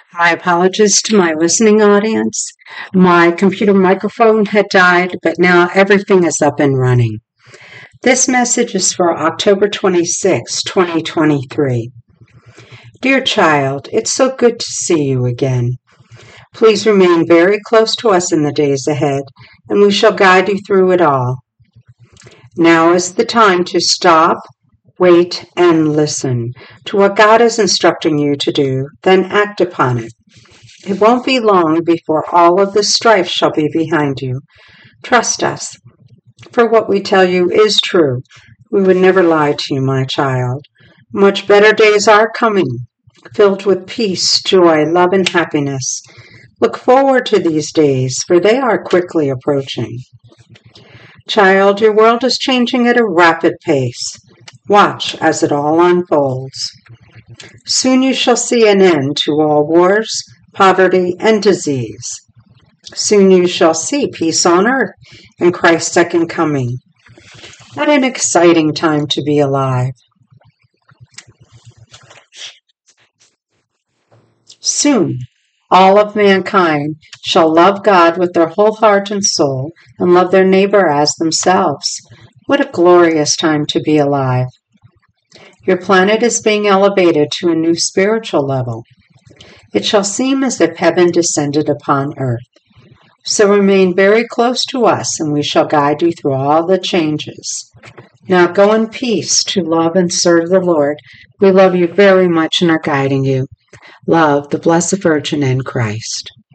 My apologies to my listening audience. My computer microphone had died, but now everything is up and running. This message is for October 26, 2023. Dear child, it's so good to see you again. Please remain very close to us in the days ahead, and we shall guide you through it all. Now is the time to stop, wait, and listen to what God is instructing you to do, then act upon it. It won't be long before all of this strife shall be behind you. Trust us, for what we tell you is true. We would never lie to you, my child. Much better days are coming, filled with peace, joy, love, and happiness. Look forward to these days, for they are quickly approaching. Child, your world is changing at a rapid pace. Watch as it all unfolds. Soon you shall see an end to all wars, poverty, and disease. Soon you shall see peace on earth and Christ's second coming. What an exciting time to be alive. Soon, all of mankind shall love God with their whole heart and soul and love their neighbor as themselves. What a glorious time to be alive. Your planet is being elevated to a new spiritual level. It shall seem as if heaven descended upon earth. So remain very close to us, and we shall guide you through all the changes. Now go in peace to love and serve the Lord. We love you very much and are guiding you. Love, the Blessed Virgin and Christ.